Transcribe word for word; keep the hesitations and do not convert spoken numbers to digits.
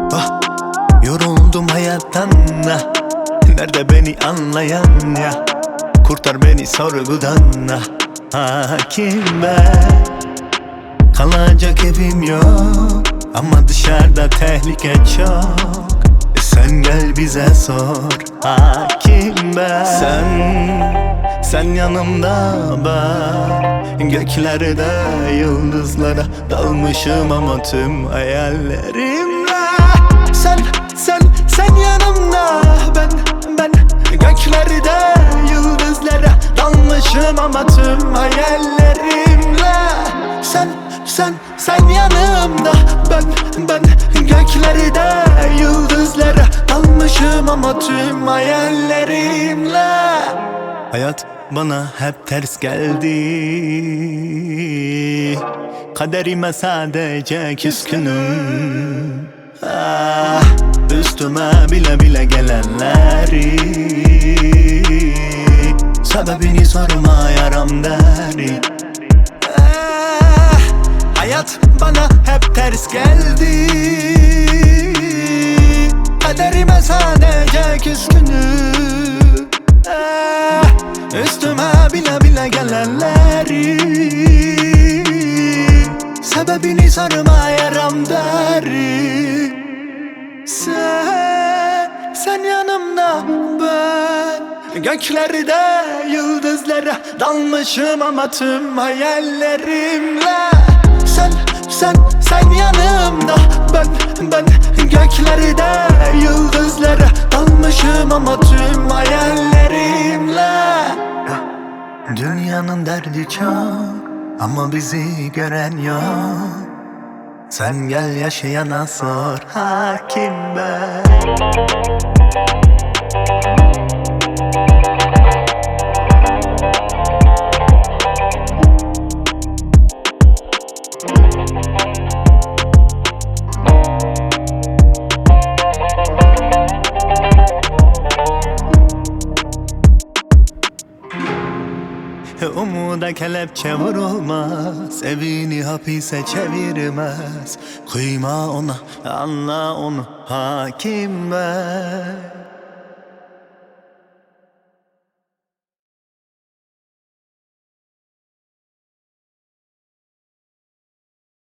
Ah, yoruldum hayattan ah. Nerede beni anlayan ya? Kurtar beni sorgudan ah. Hakim ben. Kalacak evim yok ama dışarıda tehlike çok. e Sen gel bize sor hakim ben. Sen, sen yanımda ben. Göklerde yıldızlara dalmışım ama tüm hayallerimle. Sen, sen, sen yanımda ben, ben. Göklerde yıldızlara dalmışım ama tüm hayallerimle. Sen, sen, sen yanımda ben, ben. Göklerde yıldızlara dalmışım ama tüm hayallerimle. Hayat bana hep ters geldi. Kaderime sadece küskünüm. Ah, üstüme bile bile gelenleri. Sebebini sorma yaram deri. Ah, hayat bana hep ters geldi. Kaderime sadece küskünüm. Ah, üstüme bile bile gelenleri. Sebebini sorma yaram deri. Sen, sen yanımda ben. Göklerde yıldızlara dalmışım ama tüm hayallerimle. Sen, sen, sen yanımda ben, ben. Göklerde yıldızlara dalmışım ama tüm hayallerimle. Dünyanın derdi çok ama bizi gören yok. Sen gel yaşayana sor hakim ben. Umuda kelepçe vurulmaz, evini hapise çevirmez. Kıyma ona, anla onu hakim ben.